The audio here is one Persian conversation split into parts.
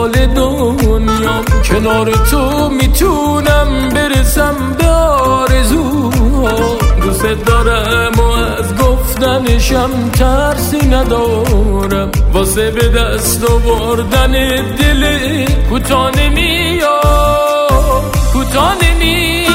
کمال دنیام، کنار تو میتونم برسم به آرزوها. دوست دارم و از گفتنشم ترسی ندارم، واسه به دست آوردن دل کوتاه نمیاد، کوتاه نمیاد.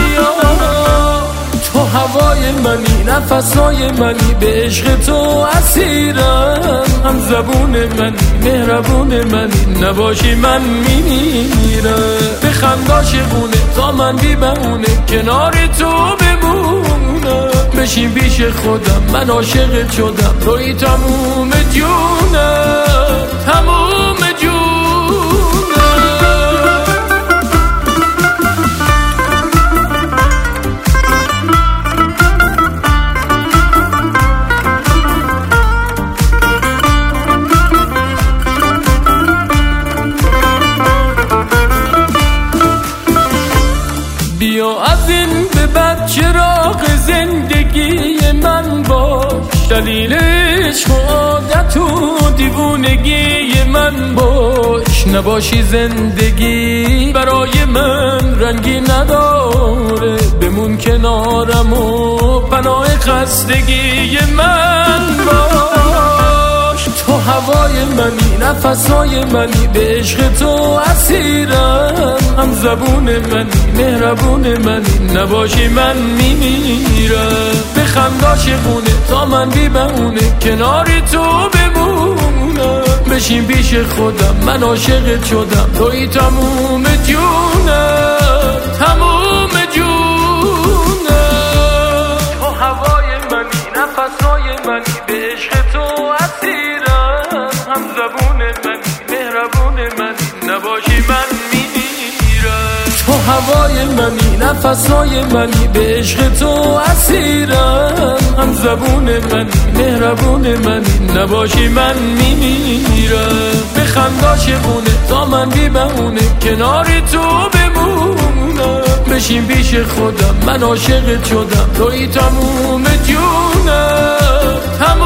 تو هوای منی، نفسای منی، به عشق تو اسیرم. هم زبون منی، مهربون منی، نباشی من میمیرم. به خنداشونه تا من بی بهونه کنار تو بمونم. بشین پیش خودم من عاشقت شدم، توی تموم جونم، تموم جونم. بیا از این به بعد چراغ زندگی من باش، دلیل عشق و عادت و دیوونگی من باش. نباشی زندگی برای من رنگی نداره، بمون کنارم و پناه خستگی من باش. تو هوای منی، نفسای منی، به عشق تو اسیرم. هم زبون منی، مهربون منی، نباشی من میمیرم. به خنداشونه تا من بی بهونه کنار تو بمونم. بشین پیش خودم من عاشقت شدم، توی تموم جونم، تموم جونم. تو هوای منی، نفسای منی، به عشق تو اسیرم. هم زبون منی، مهربون منی، نباشی من میمیرم. تو هوای منی، نفسای منی، به عشق تو اسیرم. هم زبون منی، مهربون منی، نباشی من میمیرم. به خنداشونه تا من بی بهونه کنار تو بمونم. بشین پیش خودم من عاشقت شدم، توی تموم جونم، تموم